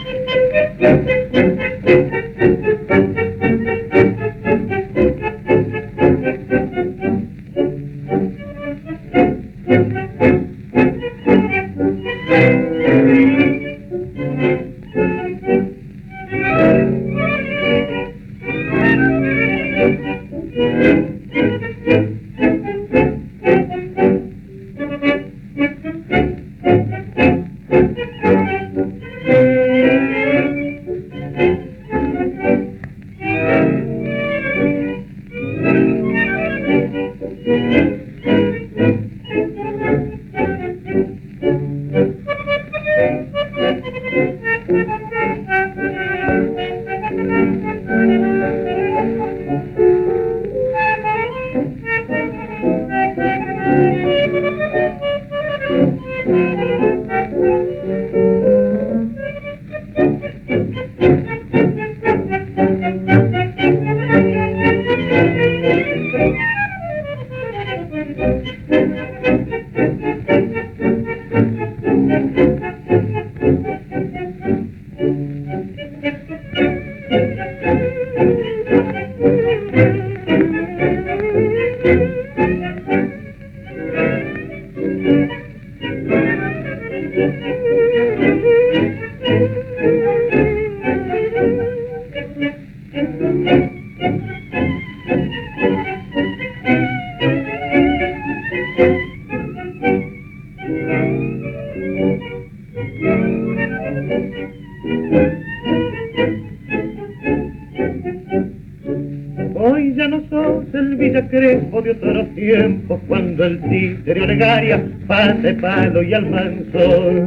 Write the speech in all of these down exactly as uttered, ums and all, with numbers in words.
Hoy ya no sos el Villa Crespo de otros tiempos, cuando el títere Olegaria, pase palo y almanzor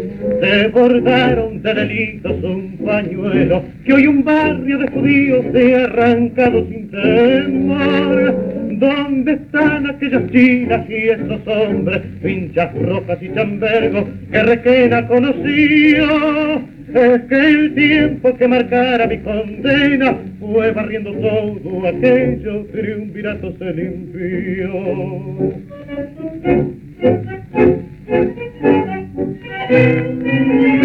te bordaron de delitos un pañuelo que hoy un barrio de judíos te ha arrancado sin temor. ¿Dónde están aquellas chinas y esos hombres, pinchas rojas y chambergos que Requena conoció? Es que el tiempo que marcara mi condena fue barriendo todo aquello, triunvirato se limpió.